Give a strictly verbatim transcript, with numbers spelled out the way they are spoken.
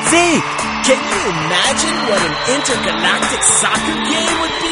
Zeke! Can you imagine what an intergalactic soccer game would be?